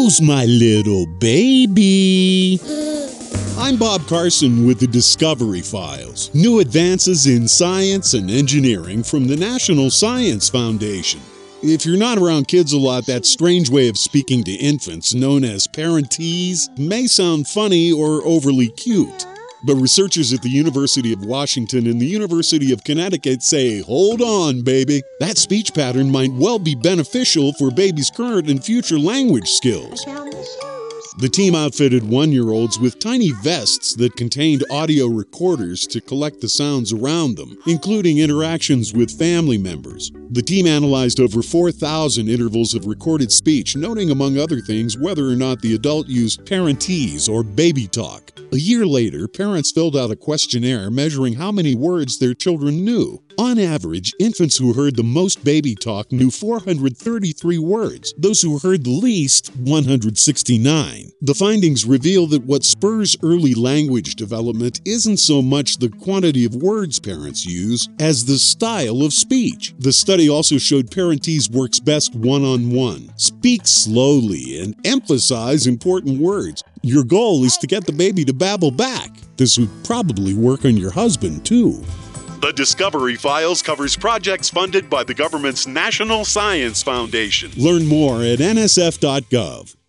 Who's my little baby? I'm Bob Carson with the Discovery Files. New advances in science and engineering from the National Science Foundation. If you're not around kids a lot, that strange way of speaking to infants, known as parentese, may sound funny or overly cute. But researchers at the University of Washington and the University of Connecticut say, hold on, baby. That speech pattern might well be beneficial for babies' current and future language skills. The team outfitted 1-year-olds with tiny vests that contained audio recorders to collect the sounds around them, including interactions with family members. The team analyzed over 4,000 intervals of recorded speech, noting, among other things, whether or not the adult used parentese or baby talk. A year later, parents filled out a questionnaire measuring how many words their children knew. On average, infants who heard the most baby talk knew 433 words. Those who heard the least, 169. The findings reveal that what spurs early language development isn't so much the quantity of words parents use as the style of speech. The study also showed parentese works best one-on-one. Speak slowly and emphasize important words. Your goal is to get the baby to babble back. This would probably work on your husband, too. The Discovery Files covers projects funded by the government's National Science Foundation. Learn more at nsf.gov.